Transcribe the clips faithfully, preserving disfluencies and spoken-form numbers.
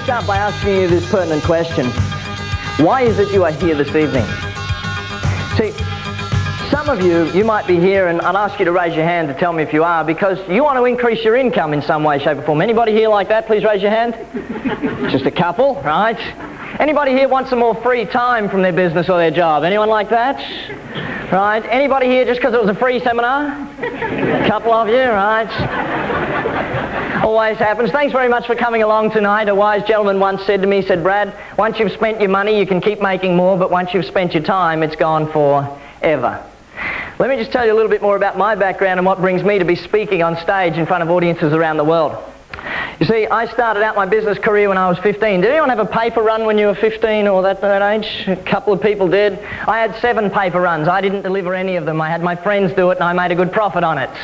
start by asking you this pertinent question. Why is it you are here this evening? See, some of you, you might be here, and I'll ask you to raise your hand to tell me if you are, because you want to increase your income in some way, shape or form. Anybody here like that? Please raise your hand. Just a couple, right? Anybody here want some more free time from their business or their job? Anyone like that? Right? Anybody here just because it was a free seminar? A couple of you, right? Always happens. Thanks very much for coming along tonight. A wise gentleman once said to me, he said, Brad, once you've spent your money, you can keep making more, but once you've spent your time, it's gone forever. Let me just tell you a little bit more about my background and what brings me to be speaking on stage in front of audiences around the world. You see, I started out my business career when I was fifteen. Did anyone have a paper run when you were fifteen or that, that age? A couple of people did. I had seven paper runs. I didn't deliver any of them. I had my friends do it and I made a good profit on it.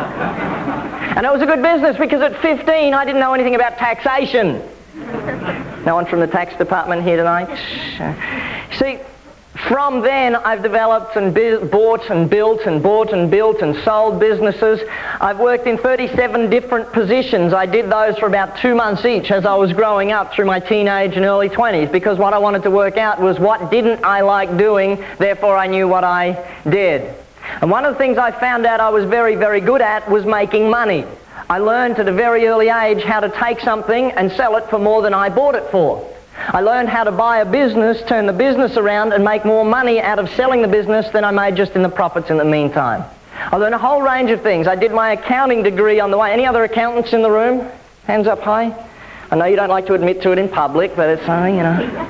And it was a good business because at fifteen I didn't know anything about taxation. No one from the tax department here tonight? See, from then, I've developed and bought and built and bought and built and sold businesses. I've worked in thirty-seven different positions. I did those for about two months each as I was growing up through my teenage and early twenties, because what I wanted to work out was what didn't I like doing, therefore I knew what I did. And one of the things I found out I was very, very good at was making money. I learned at a very early age how to take something and sell it for more than I bought it for. I learned how to buy a business, turn the business around and make more money out of selling the business than I made just in the profits in the meantime. I learned a whole range of things. I did my accounting degree on the way. Any other accountants in the room? Hands up high. I know you don't like to admit to it in public, but it's something, you know.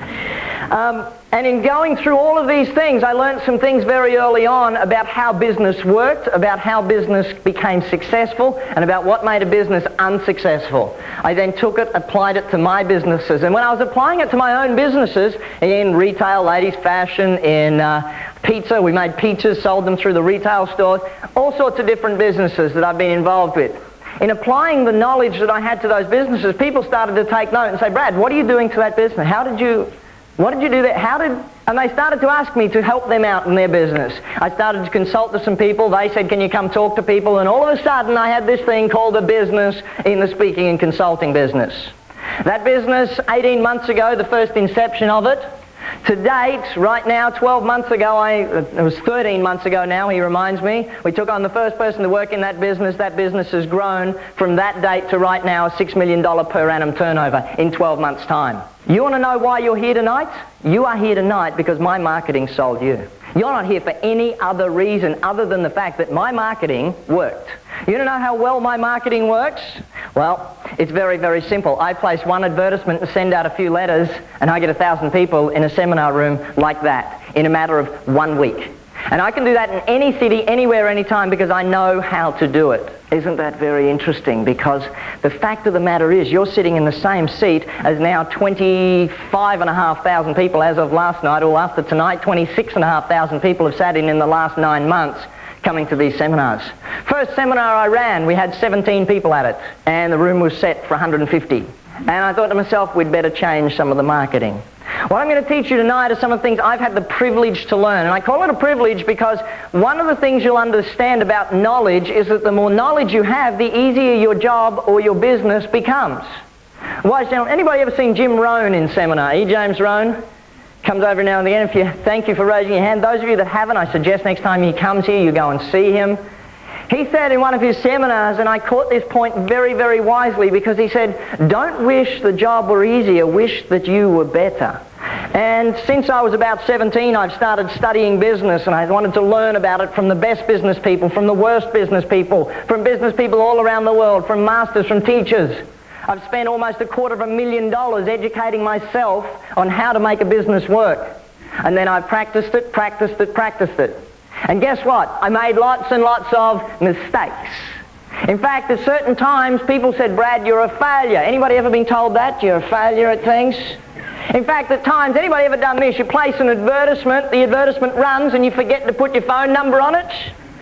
Um, and in going through all of these things, I learned some things very early on about how business worked, about how business became successful, and about what made a business unsuccessful. I then took it, applied it to my businesses. And when I was applying it to my own businesses, in retail, ladies fashion, in uh, pizza, we made pizzas, sold them through the retail stores, all sorts of different businesses that I've been involved with. In applying the knowledge that I had to those businesses, people started to take note and say, Brad, what are you doing to that business? How did you... What did you do there? How did... And they started to ask me to help them out in their business. I started to consult to some people. They said, can you come talk to people? And all of a sudden, I had this thing called a business in the speaking and consulting business. That business, eighteen months ago, the first inception of it. To date, right now, twelve months ago, I, it was thirteen months ago now, he reminds me, we took on the first person to work in that business. That business has grown from that date to right now, a six million dollars per annum turnover in twelve months' time. You want to know why you're here tonight? You are here tonight because my marketing sold you. You're not here for any other reason other than the fact that my marketing worked. You want to know how well my marketing works? Well, it's very, very simple. I place one advertisement and send out a few letters, and I get a thousand people in a seminar room like that in a matter of one week. And I can do that in any city, anywhere, anytime, because I know how to do it. Isn't that very interesting? Because the fact of the matter is, you're sitting in the same seat as now twenty-five and a half thousand people as of last night, or after tonight, twenty-six and a half thousand people have sat in in the last nine months coming to these seminars. First seminar I ran, we had seventeen people at it, and the room was set for one hundred fifty. And I thought to myself, we'd better change some of the marketing. What I'm going to teach you tonight are some of the things I've had the privilege to learn. And I call it a privilege because one of the things you'll understand about knowledge is that the more knowledge you have, the easier your job or your business becomes. Wise gentlemen, anybody ever seen Jim Rohn in seminar? E. James Rohn comes over now and again. If you, thank you for raising your hand. Those of you that haven't, I suggest next time he comes here, you go and see him. He said in one of his seminars, and I caught this point very, very wisely, because he said, don't wish the job were easier, wish that you were better. And since I was about seventeen, I've started studying business, and I wanted to learn about it from the best business people, from the worst business people, from business people all around the world, from masters, from teachers. I've spent almost a quarter of a million dollars educating myself on how to make a business work. And then I practiced it, practiced it, practiced it. And guess what? I made lots and lots of mistakes. In fact, at certain times, people said, Brad, you're a failure. Anybody ever been told that? You're a failure at things? In fact, at times, anybody ever done this? You place an advertisement, the advertisement runs, and you forget to put your phone number on it?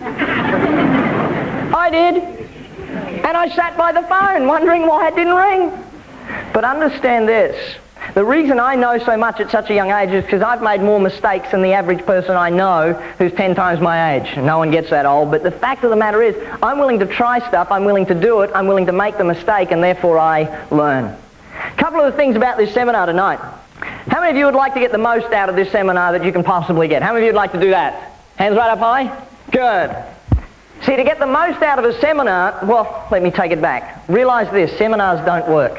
I did. And I sat by the phone wondering why it didn't ring. But understand this. The reason I know so much at such a young age is because I've made more mistakes than the average person I know who's ten times my age. No one gets that old. But the fact of the matter is, I'm willing to try stuff, I'm willing to do it, I'm willing to make the mistake, and therefore I learn. A couple of the things about this seminar tonight. How many of you would like to get the most out of this seminar that you can possibly get? How many of you would like to do that? Hands right up high? Good. See, to get the most out of a seminar, well, let me take it back. Realize this, seminars don't work.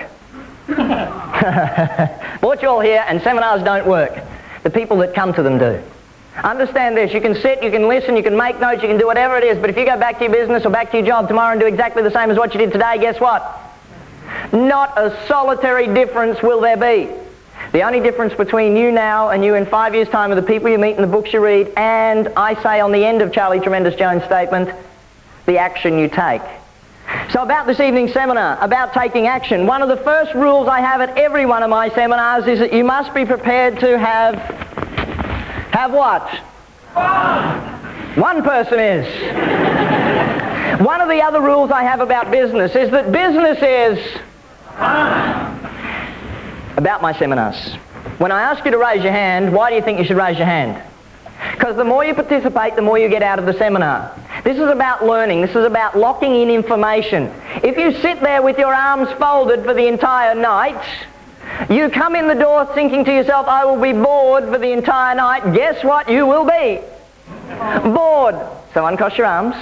Brought you all here, and seminars don't work. The people that come to them do. Understand this, you can sit, you can listen, you can make notes, you can do whatever it is, but if you go back to your business or back to your job tomorrow and do exactly the same as what you did today, guess what? Not a solitary difference will there be. The only difference between you now and you in five years' time are the people you meet and the books you read, and I say on the end of Charlie Tremendous Jones' statement, the action you take. So about this evening's seminar, about taking action, one of the first rules I have at every one of my seminars is that you must be prepared to have, have what? One person is. One of the other rules I have about business is that business is about my seminars. When I ask you to raise your hand, why do you think you should raise your hand? Because the more you participate, the more you get out of the seminar. This is about learning. This is about locking in information. If you sit there with your arms folded for the entire night, you come in the door thinking to yourself, I will be bored for the entire night. Guess what? You will be bored. So uncross your arms.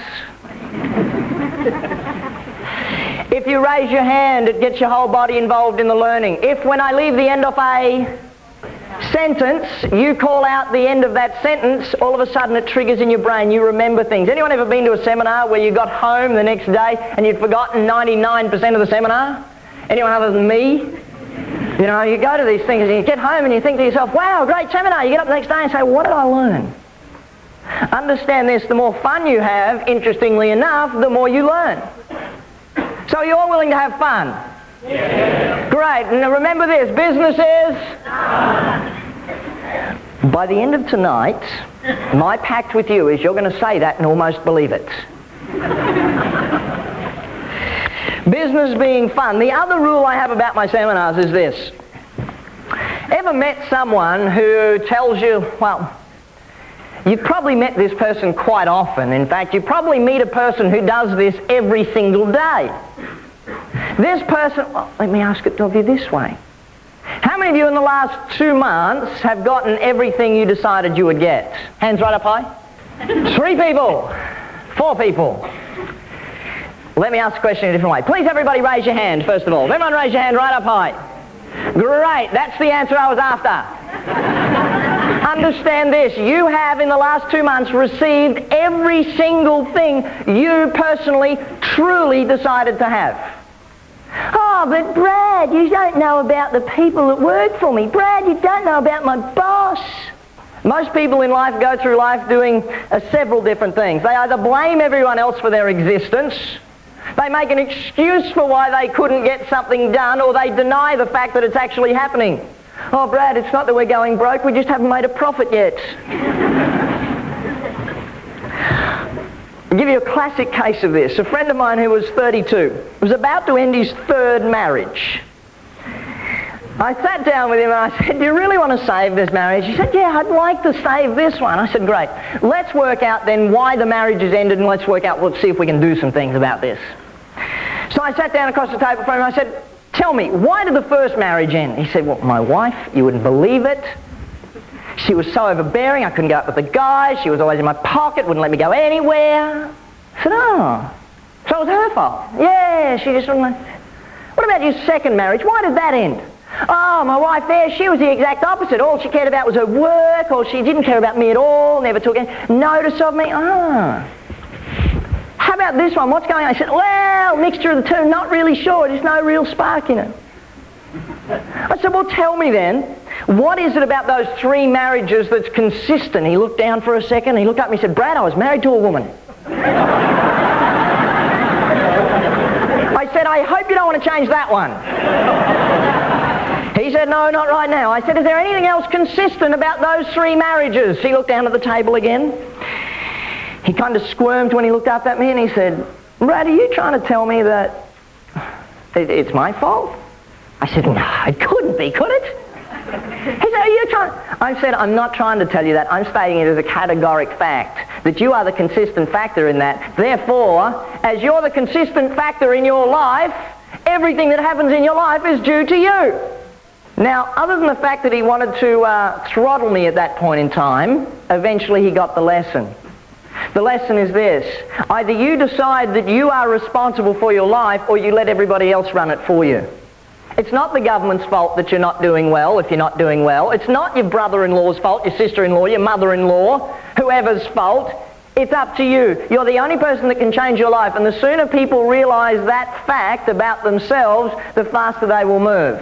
If you raise your hand, it gets your whole body involved in the learning. If when I leave the end of a sentence, you call out the end of that sentence, all of a sudden it triggers in your brain. You remember things. Anyone ever been to a seminar where you got home the next day and you'd forgotten ninety-nine percent of the seminar? Anyone other than me? You know, you go to these things and you get home and you think to yourself, wow, great seminar. You get up the next day and say, what did I learn? Understand this, the more fun you have, interestingly enough, the more you learn. So you're all willing to have fun? Yeah. Great. Now remember this, business is? By the end of tonight, my pact with you is you're going to say that and almost believe it. Business being fun. The other rule I have about my seminars is this. Ever met someone who tells you, well, you've probably met this person quite often. In fact, you probably meet a person who does this every single day. This person, well, let me ask it of you this way. How many of you in the last two months have gotten everything you decided you would get? Hands right up high. Three people. Four people. Let me ask the question in a different way. Please everybody raise your hand, first of all. Everyone raise your hand right up high. Great, that's the answer I was after. Understand this, you have in the last two months received every single thing you personally, truly decided to have. Oh, but Brad, you don't know about the people that work for me. Brad, you don't know about my boss. Most people in life go through life doing uh, several different things. They either blame everyone else for their existence, they make an excuse for why they couldn't get something done, or they deny the fact that it's actually happening. Oh, Brad, it's not that we're going broke, we just haven't made a profit yet. I'll give you a classic case of this. A friend of mine who was thirty-two was about to end his third marriage. I sat down with him and I said, do you really want to save this marriage? He said, yeah, I'd like to save this one. I said, great. Let's work out then why the marriage has ended, and let's work out, let's see if we can do some things about this. So I sat down across the table from him and I said, tell me, why did the first marriage end? He said, well, my wife, you wouldn't believe it. She was so overbearing, I couldn't go out with the guys. She was always in my pocket, wouldn't let me go anywhere. I said, oh, so it was her fault. Yeah, she just wouldn't let... What about your second marriage? Why did that end? Oh, my wife there, she was the exact opposite. All she cared about was her work, or she didn't care about me at all, never took any notice of me. Ah. How about this one? What's going on? I said, well, mixture of the two, not really sure. There's no real spark in it. I said, well, tell me then, what is it about those three marriages that's consistent? He looked down for a second, he looked up and he said, Brad, I was married to a woman. I said, I hope you don't want to change that one. He said, no, not right now. I said, is there anything else consistent about those three marriages? He looked down at the table again. He kind of squirmed when he looked up at me and he said, Brad, are you trying to tell me that it's my fault? I said, no, it couldn't be, could it? He said, are you trying... I said, I'm not trying to tell you that. I'm stating it as a categoric fact, that you are the consistent factor in that. Therefore, as you're the consistent factor in your life, everything that happens in your life is due to you. Now, other than the fact that he wanted to uh, throttle me at that point in time, eventually he got the lesson. The lesson is this: either you decide that you are responsible for your life, or you let everybody else run it for you. It's not the government's fault that you're not doing well if you're not doing well. It's not your brother-in-law's fault, your sister-in-law, your mother-in-law, whoever's fault. It's up to you. You're the only person that can change your life, and the sooner people realize that fact about themselves, the faster they will move.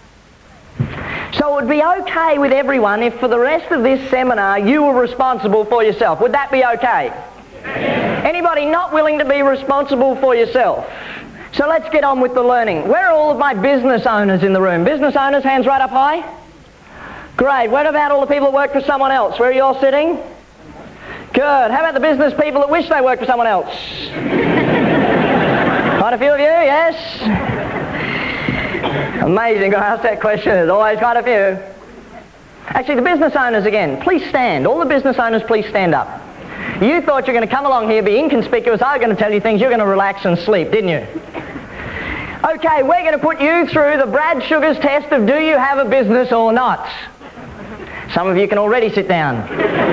So it would be okay with everyone if for the rest of this seminar you were responsible for yourself. Would that be okay? Yeah. Anybody not willing to be responsible for yourself? So let's get on with the learning. Where are all of my business owners in the room? Business owners, hands right up high. Great. What about all the people that work for someone else? Where are you all sitting? Good. How about the business people that wish they worked for someone else? Quite a few of you, yes? Amazing. I asked that question. There's always quite a few. Actually, the business owners again, please stand. All the business owners, please stand up. You thought you were going to come along here, be inconspicuous. I was going to tell you things. You're going to relax and sleep, didn't you? Okay, we're going to put you through the Brad Sugars test of do you have a business or not. Some of you can already sit down.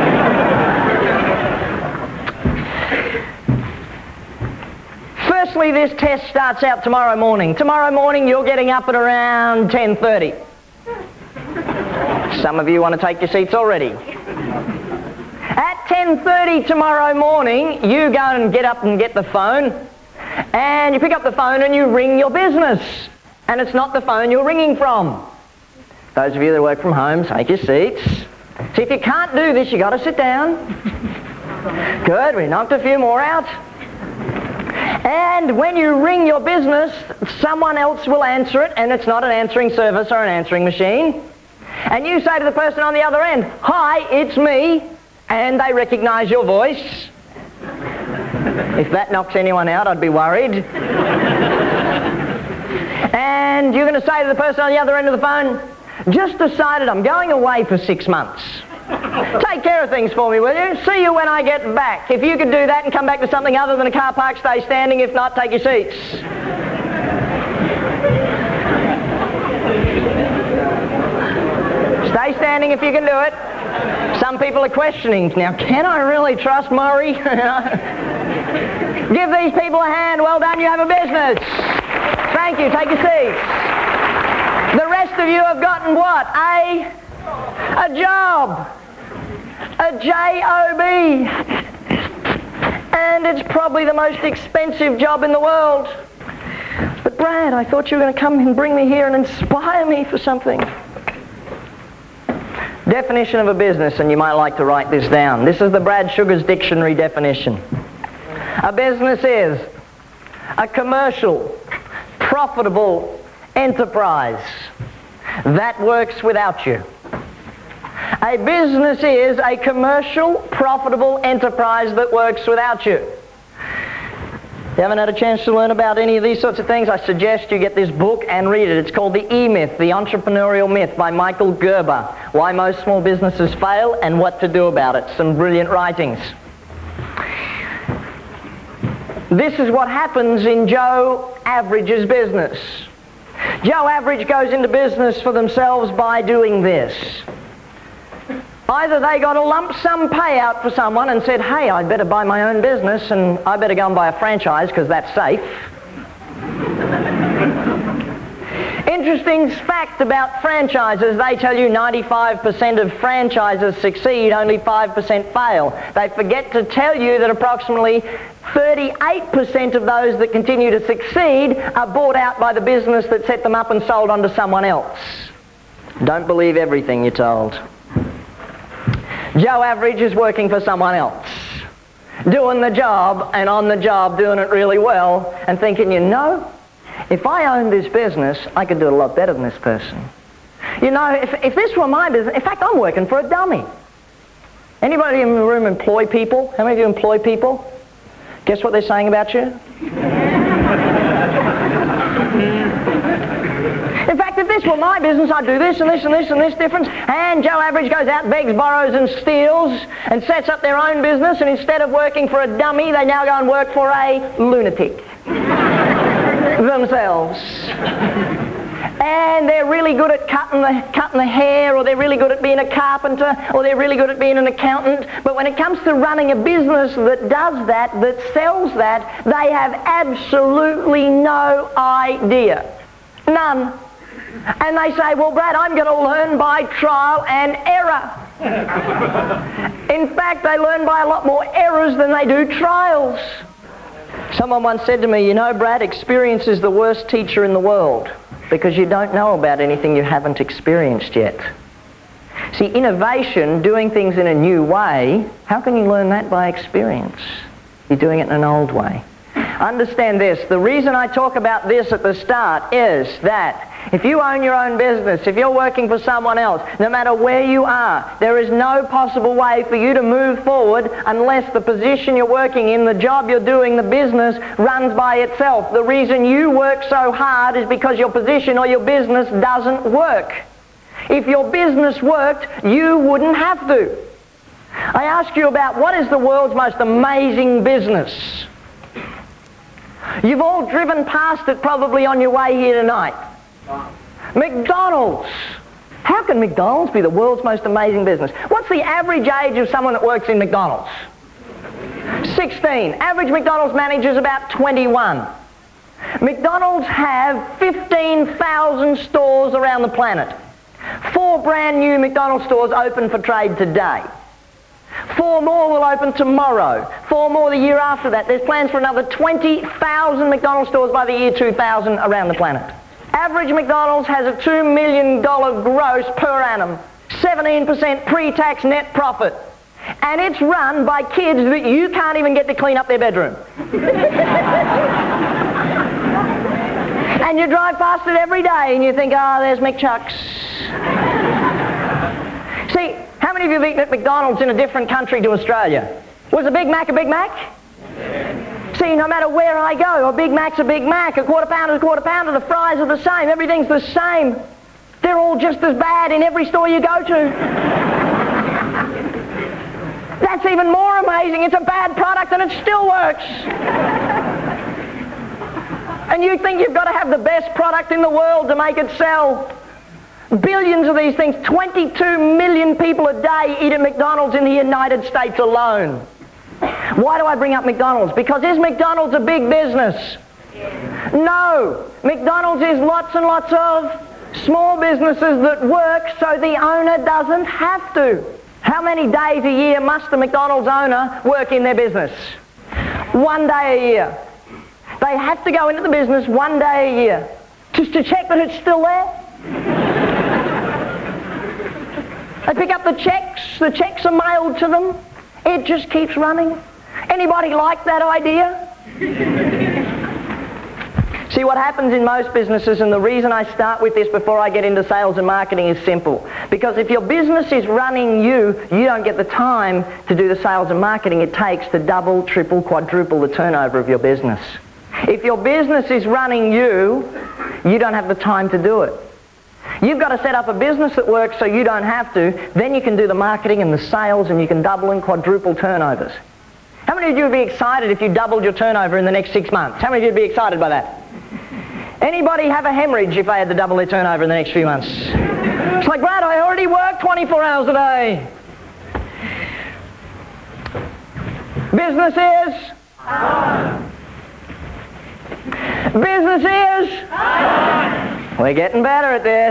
Firstly, this test starts out tomorrow morning. Tomorrow morning, you're getting up at around ten thirty. Some of you want to take your seats already. At ten thirty tomorrow morning, you go and get up and get the phone, and you pick up the phone and you ring your business. And it's not the phone you're ringing from. Those of you that work from home, take your seats. See, if you can't do this, you've got to sit down. Good, we knocked a few more out. And when you ring your business, someone else will answer it, and it's not an answering service or an answering machine. And you say to the person on the other end, "Hi, it's me," and they recognize your voice. If that knocks anyone out, I'd be worried. And you're going to say to the person on the other end of the phone, "Just decided I'm going away for six months. Take care of things for me, will you? See you when I get back." If you could do that and come back to something other than a car park, stay standing. If not, take your seats. Stay standing if you can do it. Some people are questioning, now, can I really trust Murray? Give these people a hand. Well done, you have a business. Thank you, take your seats. The rest of you have gotten what? A, a job. A J O B. And it's probably the most expensive job in the world. But Brad, I thought you were going to come and bring me here and inspire me for something. Definition of a business, and you might like to write this down. This is the Brad Sugars Dictionary definition. A business is a commercial, profitable enterprise that works without you. A business is a commercial, profitable enterprise that works without you. You haven't had a chance to learn about any of these sorts of things? I suggest you get this book and read it. It's called The E-Myth, The Entrepreneurial Myth by Michael Gerber. Why Most Small Businesses Fail and What to Do About It. Some brilliant writings. This is what happens in Joe Average's business. Joe Average goes into business for themselves by doing this. Either they got a lump sum payout for someone and said, "Hey, I'd better buy my own business and I better go and buy a franchise because that's safe." Interesting fact about franchises, they tell you ninety-five percent of franchises succeed, only five percent fail. They forget to tell you that approximately thirty-eight percent of those that continue to succeed are bought out by the business that set them up and sold on to someone else. Don't believe everything you're told. Joe Average is working for someone else, doing the job and on the job doing it really well and thinking, you know, if I owned this business, I could do it a lot better than this person. You know, if, if this were my business, in fact, I'm working for a dummy. Anybody in the room employ people? How many of you employ people? Guess what they're saying about you? In fact, if this were my business, I'd do this and this and this and this difference. And Joe Average goes out, begs, borrows and steals and sets up their own business, and instead of working for a dummy, they now go and work for a lunatic. themselves. And they're really good at cutting the, cutting the hair, or they're really good at being a carpenter, or they're really good at being an accountant. But when it comes to running a business that does that, that sells that, they have absolutely no idea. None. And they say, well, Brad, I'm going to learn by trial and error. In fact, they learn by a lot more errors than they do trials. Someone once said to me, you know, Brad, experience is the worst teacher in the world, because you don't know about anything you haven't experienced yet. See, innovation, doing things in a new way, how can you learn that by experience? You're doing it in an old way. Understand this, the reason I talk about this at the start is that if you own your own business, if you're working for someone else, no matter where you are, there is no possible way for you to move forward unless the position you're working in, the job you're doing, the business runs by itself. The reason you work so hard is because your position or your business doesn't work. If your business worked, you wouldn't have to. I ask you about what is the world's most amazing business? You've all driven past it probably on your way here tonight. McDonald's. How can McDonald's be the world's most amazing business? What's the average age of someone that works in McDonald's? sixteen. Average McDonald's manager is about twenty-one. McDonald's have fifteen thousand stores around the planet. Four brand new McDonald's stores open for trade today. Four more will open tomorrow. Four more the year after that. There's plans for another twenty thousand McDonald's stores by the year two thousand around the planet. Average McDonald's has a two million dollars gross per annum, seventeen percent pre-tax net profit. And it's run by kids that you can't even get to clean up their bedroom. And you drive past it every day and you think, oh, there's McChuck's. See, how many of you have eaten at McDonald's in a different country to Australia? Was a Big Mac a Big Mac? See, no matter where I go, a Big Mac's a Big Mac, a quarter pounder is a quarter pounder, the fries are the same, everything's the same. They're all just as bad in every store you go to. That's even more amazing. It's a bad product and it still works. And you think you've got to have the best product in the world to make it sell. Billions of these things, twenty-two million people a day eat at McDonald's in the United States alone. Why do I bring up McDonald's? Because is McDonald's a big business? No. McDonald's is lots and lots of small businesses that work so the owner doesn't have to. How many days a year must the McDonald's owner work in their business? One day a year. They have to go into the business one day a year just to check that it's still there. They pick up the checks, the checks are mailed to them. It just keeps running. Anybody like that idea? See, what happens in most businesses, and the reason I start with this before I get into sales and marketing is simple. Because if your business is running you, you don't get the time to do the sales and marketing it takes to double, triple, quadruple the turnover of your business. If your business is running you, you don't have the time to do it. You've got to set up a business that works so you don't have to. Then you can do the marketing and the sales and you can double and quadruple turnovers. How many of you would be excited if you doubled your turnover in the next six months? How many of you would be excited by that? Anybody have a hemorrhage if they had to double their turnover in the next few months? It's like, Brad, I already work twenty-four hours a day. Business is? On. Business is? On. We're getting better at this.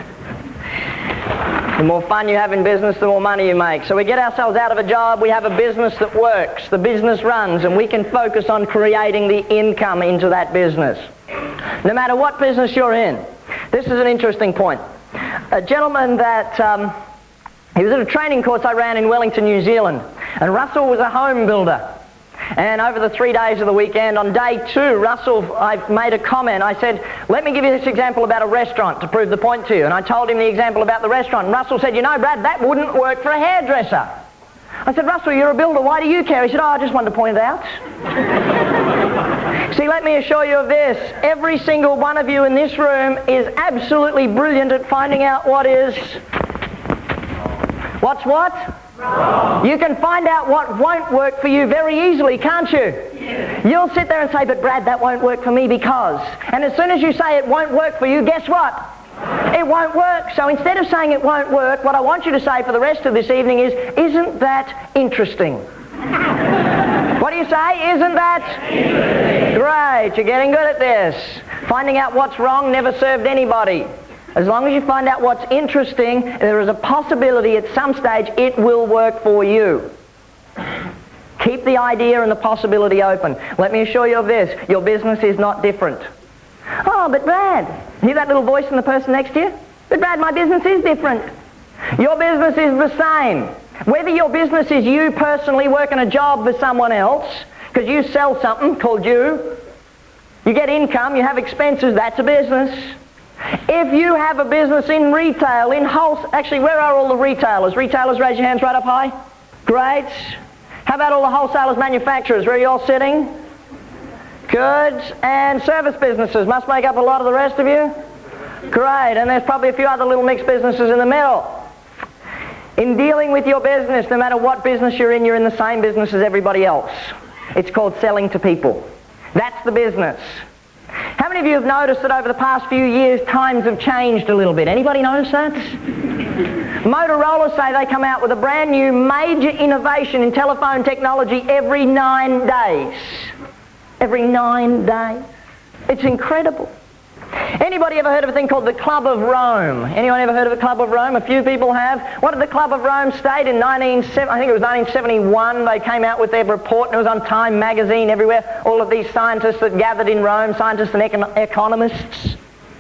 The more fun you have in business, the more money you make. So we get ourselves out of a job, we have a business that works, the business runs, and we can focus on creating the income into that business. No matter what business you're in. This is an interesting point. A gentleman that, um, he was at a training course I ran in Wellington, New Zealand, and Russell was a home builder. And over the three days of the weekend, on day two, Russell, I made a comment. I said, let me give you this example about a restaurant to prove the point to you. And I told him the example about the restaurant. And Russell said, you know, Brad, that wouldn't work for a hairdresser. I said, Russell, you're a builder. Why do you care? He said, oh, I just wanted to point it out. See, let me assure you of this. Every single one of you in this room is absolutely brilliant at finding out what is... What's what? Wrong. You can find out what won't work for you very easily, can't you? Yes. You'll sit there and say, but Brad, that won't work for me because... And as soon as you say it won't work for you, guess what? It won't work. So instead of saying it won't work, what I want you to say for the rest of this evening is, isn't that interesting? What do you say? Isn't that interesting? Great, you're getting good at this. Finding out what's wrong never served anybody. As long as you find out what's interesting, there is a possibility at some stage it will work for you. Keep the idea and the possibility open. Let me assure you of this, your business is not different. Oh, but Brad, hear that little voice from the person next to you? But Brad, my business is different. Your business is the same. Whether your business is you personally working a job for someone else, because you sell something called you, you get income, you have expenses, that's a business. If you have a business in retail, in wholesale, actually, where are all the retailers? Retailers, raise your hands right up high. Great. How about all the wholesalers, manufacturers? Where are you all sitting? Goods and service businesses must make up a lot of the rest of you. Great. And there's probably a few other little mixed businesses in the middle. In dealing with your business, no matter what business you're in, you're in the same business as everybody else. It's called selling to people. That's the business. How many of you have noticed that over the past few years, times have changed a little bit? Anybody notice that? Motorola say they come out with a brand new major innovation in telephone technology every nine days. Every nine days. It's incredible. Anybody ever heard of a thing called the Club of Rome? Anyone ever heard of the Club of Rome? A few people have. What did the Club of Rome state in nineteen seventy? I think it was nineteen seventy-one. They came out with their report, and it was on Time magazine everywhere. All of these scientists that gathered in Rome, scientists and econ- economists.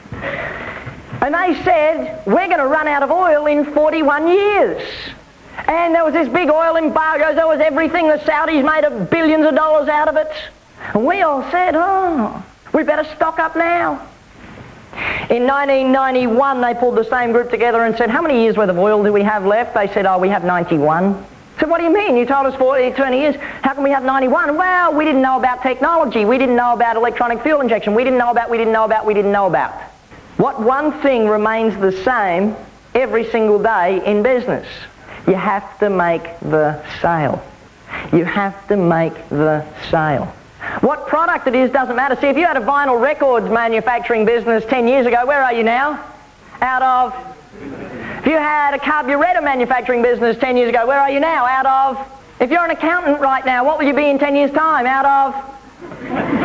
And they said, we're going to run out of oil in forty-one years. And there was this big oil embargo. There was everything. The Saudis made a billions of dollars out of it. And we all said, oh, we better stock up now. In nineteen ninety-one, they pulled the same group together and said, how many years worth of oil do we have left? They said, oh, we have ninety-one. I said, what do you mean? You told us forty, twenty years. How can we have ninety-one? Well, we didn't know about technology. We didn't know about electronic fuel injection. We didn't know about, we didn't know about, we didn't know about. What one thing remains the same every single day in business? You have to make the sale. You have to make the sale. What product it is doesn't matter. See, if you had a vinyl records manufacturing business ten years ago, where are you now? Out of... If you had a carburetor manufacturing business ten years ago, where are you now? Out of... If you're an accountant right now, what will you be in ten years' time? Out of...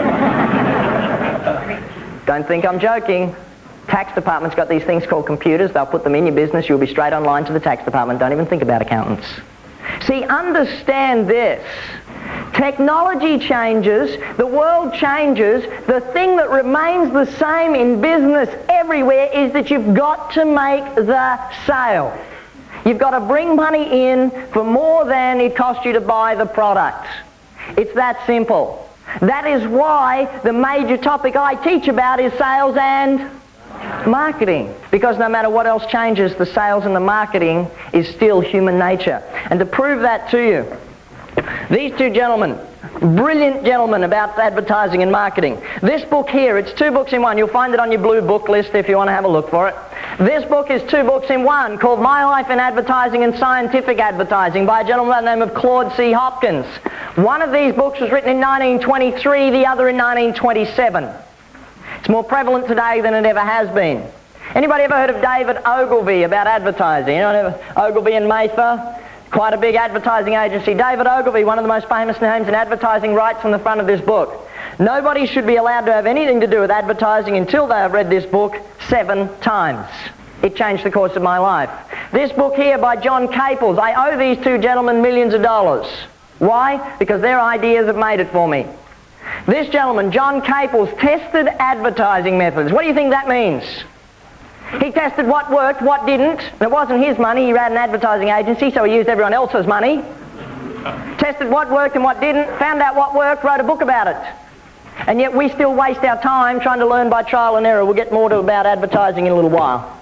Don't think I'm joking. Tax department's got these things called computers. They'll put them in your business. You'll be straight online to the tax department. Don't even think about accountants. See, understand this. Technology changes, the world changes, the thing that remains the same in business everywhere is that you've got to make the sale. You've got to bring money in for more than it cost you to buy the product. It's that simple. That is why the major topic I teach about is sales and marketing. Because no matter what else changes, the sales and the marketing is still human nature. And to prove that to you, these two gentlemen, brilliant gentlemen about advertising and marketing. This book here, it's two books in one. You'll find it on your blue book list if you want to have a look for it. This book is two books in one called My Life in Advertising and Scientific Advertising by a gentleman by the name of Claude C. Hopkins. One of these books was written in nineteen twenty-three, the other in nineteen twenty-seven. It's more prevalent today than it ever has been. Anybody ever heard of David Ogilvy about advertising? You know, Ogilvy and Mather? Quite a big advertising agency. David Ogilvy, one of the most famous names in advertising, writes on the front of this book, nobody should be allowed to have anything to do with advertising until they have read this book seven times. It changed the course of my life. This book here by John Caples, I owe these two gentlemen millions of dollars. Why? Because their ideas have made it for me. This gentleman, John Caples, tested advertising methods. What do you think that means? He tested what worked, what didn't. It wasn't his money. He ran an advertising agency, so he used everyone else's money. Tested what worked and what didn't, found out what worked, wrote a book about it. And yet we still waste our time trying to learn by trial and error. We'll get more to about advertising in a little while.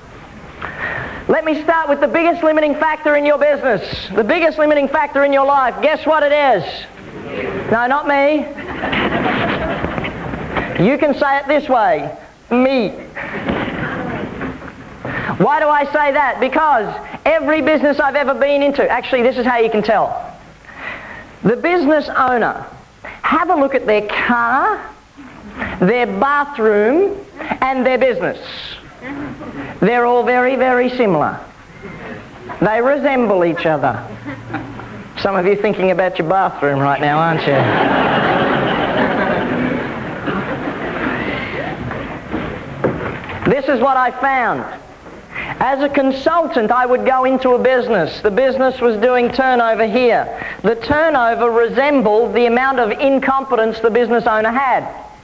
Let me start with the biggest limiting factor in your business. The biggest limiting factor in your life. Guess what it is? No, not me. You can say it this way. Me. Why do I say that? Because every business I've ever been into, actually this is how you can tell. The business owner, have a look at their car, their bathroom, and their business. They're all very, very similar. They resemble each other. Some of you thinking about your bathroom right now, aren't you? This is what I found. As a consultant, I would go into a business. The business was doing turnover here. The turnover resembled the amount of incompetence the business owner had.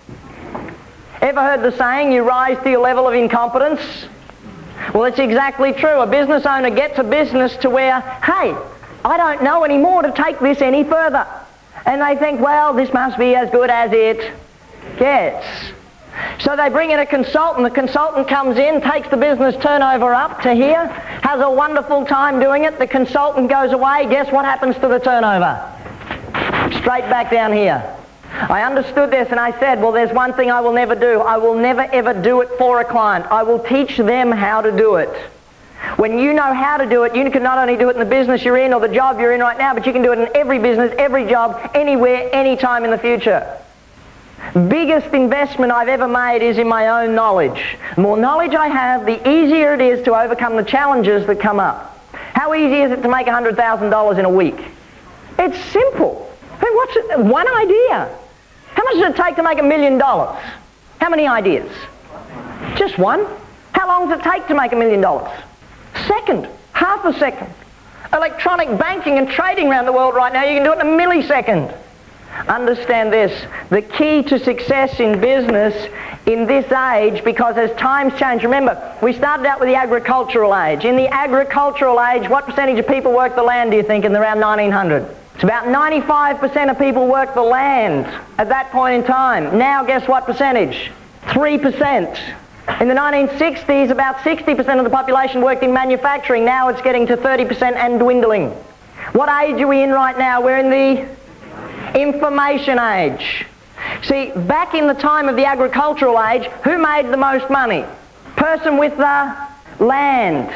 Ever heard the saying, you rise to your level of incompetence? Well, it's exactly true. A business owner gets a business to where, hey, I don't know anymore to take this any further. And they think, well, this must be as good as it gets. So they bring in a consultant. The consultant comes in, takes the business turnover up to here, has a wonderful time doing it. The consultant goes away. Guess what happens to the turnover? Straight back down here. I understood this and I said, well, there's one thing I will never do. I will never ever do it for a client. I will teach them how to do it. When you know how to do it, you can not only do it in the business you're in or the job you're in right now, but you can do it in every business, every job, anywhere, anytime in the future. Biggest investment I've ever made is in my own knowledge. The more knowledge I have, the easier it is to overcome the challenges that come up. How easy is it to make one hundred thousand dollars in a week? It's simple. Hey, what's it? One idea. How much does it take to make a million dollars? How many ideas? Just one. How long does it take to make a million dollars? Second. Half a second. Electronic banking and trading around the world right now, you can do it in a millisecond. Understand this, the key to success in business in this age, because as times change, remember, we started out with the agricultural age. In the agricultural age, what percentage of people work the land, do you think, in around nineteen hundred? It's about ninety-five percent of people work the land at that point in time. Now, guess what percentage? three percent. In the nineteen sixties, about sixty percent of the population worked in manufacturing. Now it's getting to thirty percent and dwindling. What age are we in right now? We're in the information age. See, back in the time of the agricultural age, who made the most money? Person with the land.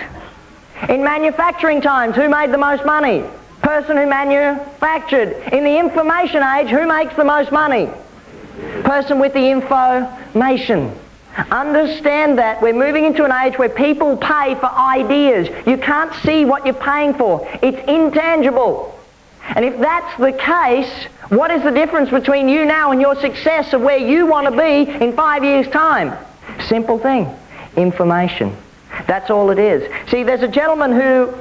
In manufacturing times, who made the most money? Person who manufactured. In the information age, who makes the most money? Person with the information. Understand that we're moving into an age where people pay for ideas. You can't see what you're paying for. It's intangible. And if that's the case, what is the difference between you now and your success of where you want to be in five years' time? Simple thing. Information. That's all it is. See, there's a gentleman who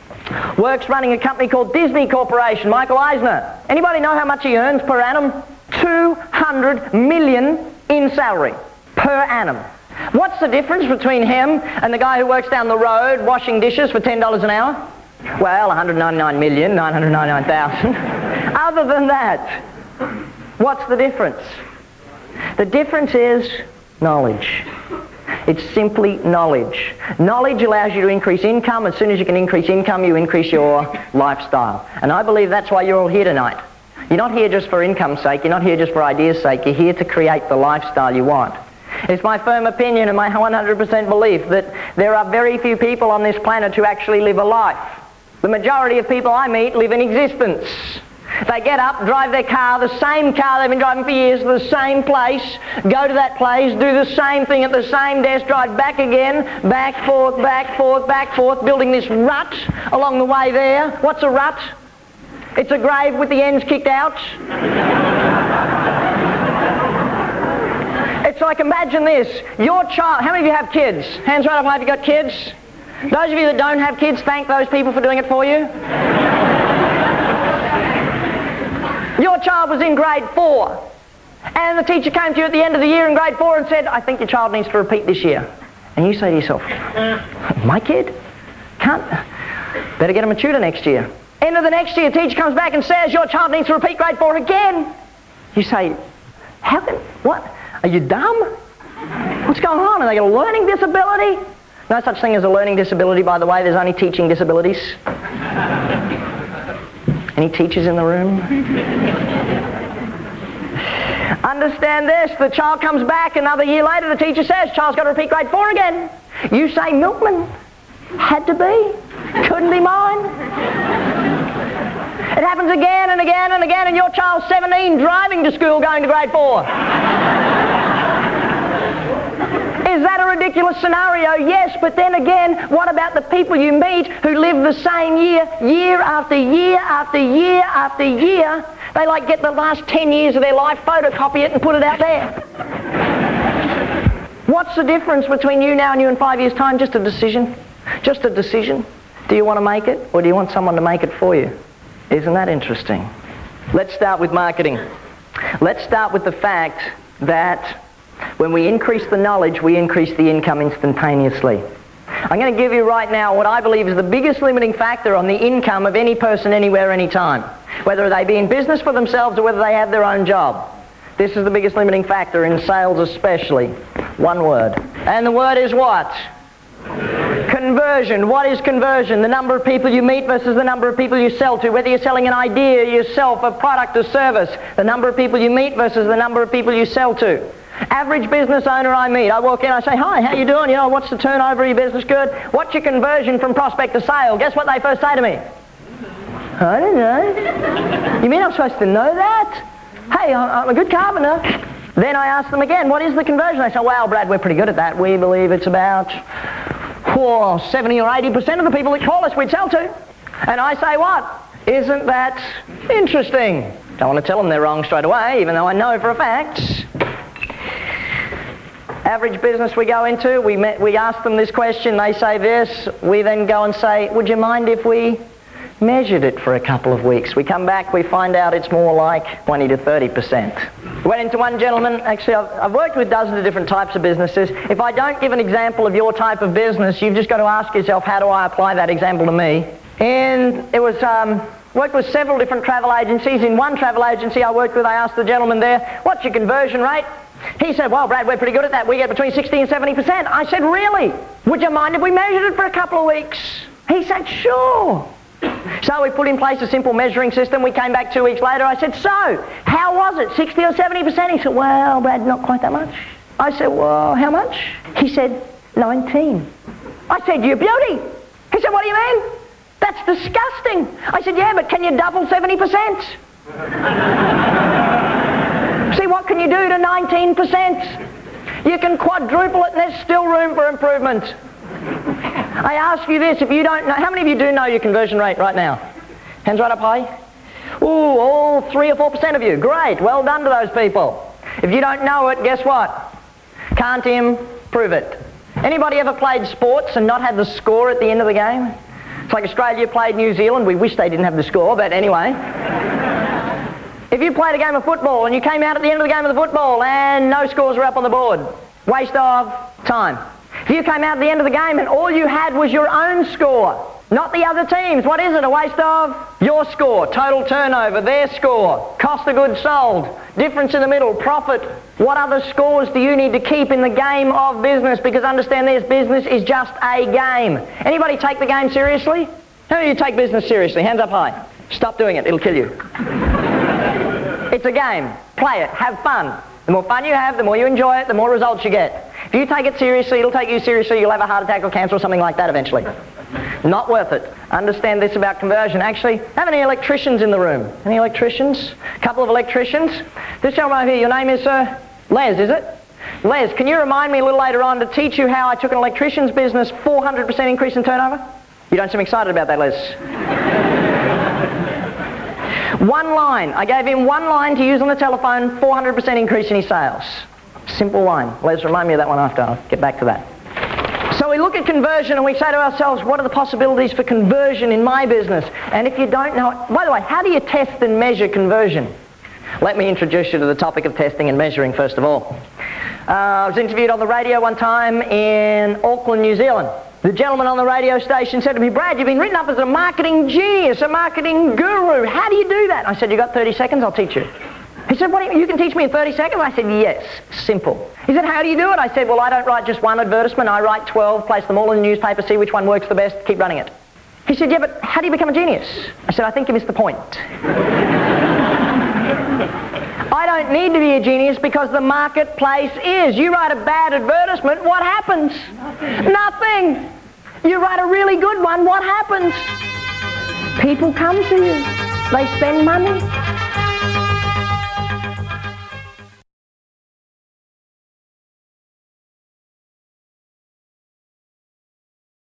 works running a company called Disney Corporation, Michael Eisner. Anybody know how much he earns per annum? two hundred million dollars in salary per annum. What's the difference between him and the guy who works down the road washing dishes for ten dollars an hour? Well, one hundred ninety-nine million nine hundred ninety-nine thousand. Other than that, what's the difference? The difference is knowledge. It's simply knowledge. Knowledge allows you to increase income. As soon as you can increase income, you increase your lifestyle. And I believe that's why you're all here tonight. You're not here just for income's sake. You're not here just for ideas' sake. You're here to create the lifestyle you want. It's my firm opinion and my one hundred percent belief that there are very few people on this planet who actually live a life. The majority of people I meet live in existence. They get up, drive their car, the same car they've been driving for years, to the same place, go to that place, do the same thing at the same desk, drive back again, back, forth, back, forth, back, forth, building this rut along the way there. What's a rut? It's a grave with the ends kicked out. It's like, imagine this. Your child, how many of you have kids? Hands right up high if you got kids. Those of you that don't have kids, thank those people for doing it for you. Your child was in grade four, and the teacher came to you at the end of the year in grade four and said, I think your child needs to repeat this year. And you say to yourself, my kid? Can't. Better get him a tutor next year. End of the next year, teacher comes back and says, your child needs to repeat grade four again. You say, how can, what? Are you dumb? What's going on? Are they got a learning disability? No such thing as a learning disability, by the way. There's only teaching disabilities. Any teachers in the room? Understand this. The child comes back another year later. The teacher says, child's got to repeat grade four again. You say, milkman, Had to be. Couldn't be mine. It happens again and again and again, and your child's seventeen, driving to school, going to grade four. Is that a ridiculous scenario? Yes, but then again, what about the people you meet who live the same year, year after year after year after year? They like get the last ten years of their life, photocopy it and put it out there. What's the difference between you now and you in five years' time? Just a decision. Just a decision. Do you want to make it, or do you want someone to make it for you? Isn't that interesting? Let's start with marketing. Let's start with the fact that when we increase the knowledge, we increase the income instantaneously. I'm going to give you right now what I believe is the biggest limiting factor on the income of any person, anywhere, anytime. Whether they be in business for themselves or whether they have their own job. This is the biggest limiting factor in sales especially. One word. And the word is what? Conversion. What is conversion? The number of people you meet versus the number of people you sell to. Whether you're selling an idea yourself, a product, a service. The number of people you meet versus the number of people you sell to. Average business owner I meet, I walk in, I say, hi, how you doing? You know, what's the turnover of your business? Good. What's your conversion from prospect to sale? Guess what they first say to me? I don't know. You mean I'm supposed to know that? Hey, I'm a good carpenter. Then I ask them again, what is the conversion? They say, well, Brad, we're pretty good at that. We believe it's about oh, seventy or eighty percent of the people that call us we'd sell to. And I say, what? Isn't that interesting? Don't want to tell them they're wrong straight away, even though I know for a fact. Average business we go into, we, met, we ask them this question, they say this, we then go and say, would you mind if we measured it for a couple of weeks? We come back, we find out it's more like twenty to thirty percent. Went into one gentleman, actually I've, I've worked with dozens of different types of businesses. If I don't give an example of your type of business, you've just got to ask yourself, how do I apply that example to me? And it was, um, worked with several different travel agencies. In one travel agency I worked with, I asked the gentleman there, what's your conversion rate? He said, well, Brad, we're pretty good at that. We get between sixty and seventy percent. I said, really? Would you mind if we measured it for a couple of weeks? He said, sure. So we put in place a simple measuring system. We came back two weeks later. I said, so, how was it, sixty or seventy percent? He said, well, Brad, not quite that much. I said, well, how much? He said, nineteen. I said, you beauty. He said, what do you mean? That's disgusting. I said, yeah, but can you double seventy percent? See, what can you do to nineteen percent? You can quadruple it and there's still room for improvement. I ask you this, if you don't know, how many of you do know your conversion rate right now? Hands right up high. Ooh, all three or four percent of you. Great, well done to those people. If you don't know it, guess what? Can't improve it. Anybody ever played sports and not had the score at the end of the game? It's like Australia played New Zealand. We wish they didn't have the score, but anyway. If you played a game of football and you came out at the end of the game of the football and no scores were up on the board, waste of time. If you came out at the end of the game and all you had was your own score, not the other teams, what is it? A waste of your score, total turnover, their score, cost of goods sold, difference in the middle, profit. What other scores do you need to keep in the game of business? Because understand this, business is just a game. Anybody take the game seriously? How many of you take business seriously? Hands up high. Stop doing it, it'll kill you. It's a game. Play it. Have fun. The more fun you have, the more you enjoy it, the more results you get. If you take it seriously, it'll take you seriously, you'll have a heart attack or cancer or something like that eventually. Not worth it. Understand this about conversion. Actually, have any electricians in the room? Any electricians? A couple of electricians. This gentleman over here, your name is uh, Les, is it? Les, can you remind me a little later on to teach you how I took an electrician's business, four hundred percent increase in turnover? You don't seem excited about that, Les. One line. I gave him one line to use on the telephone, four hundred percent increase in his sales. Simple line. Les, remind me of that one after. I'll get back to that. So we look at conversion and we say to ourselves, what are the possibilities for conversion in my business? And if you don't know, by the way, how do you test and measure conversion? Let me introduce you to the topic of testing and measuring first of all. Uh, I was interviewed on the radio one time in Auckland, New Zealand. The gentleman on the radio station said to me, Brad, you've been written up as a marketing genius, a marketing guru. How do you do that? I said, you got thirty seconds, I'll teach you. He said, what do you, you can teach me in thirty seconds? I said, yes, simple. He said, how do you do it? I said, well, I don't write just one advertisement. I write twelve, place them all in the newspaper, see which one works the best, keep running it. He said, yeah, but how do you become a genius? I said, I think you missed the point. I don't need to be a genius because the marketplace is. You write a bad advertisement, what happens? Nothing. Nothing. You write a really good one, what happens? People come to you. They spend money.